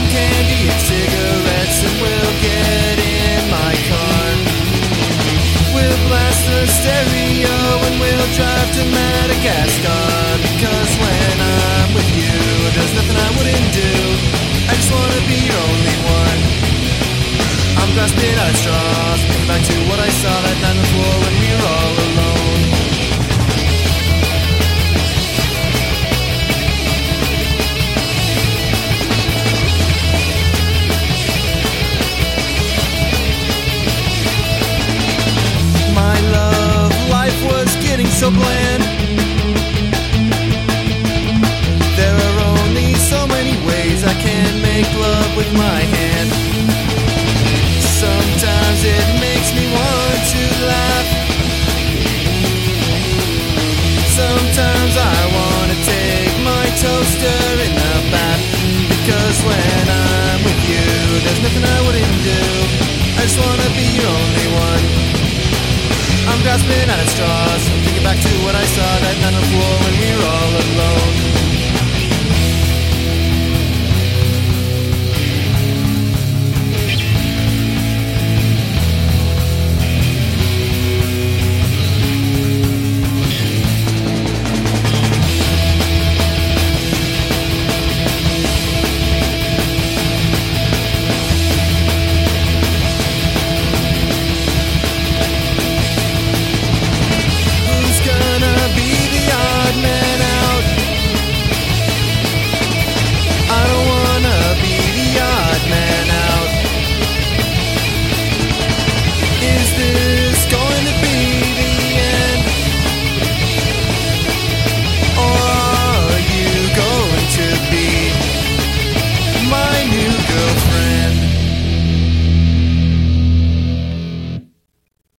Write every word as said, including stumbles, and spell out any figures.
candy and cigarettes, and we'll get in my car. We'll blast the stereo and we'll drive to Madagascar. Because when I'm with you, there's nothing I wouldn't do. I just wanna be your only one. I'm grasping at straws, thinking back to what I saw that night on the floor when we were all alone. My love life was getting so bland. There are only so many ways I can make love with my hand. Sometimes it makes me want to laugh. Sometimes I want to take my toaster in the bath. Because when I'm with you, there's nothing I wouldn't do. I just want to be your only one. I'm grasping at straws, thinking back to what I saw that night on the floor when we were all alone.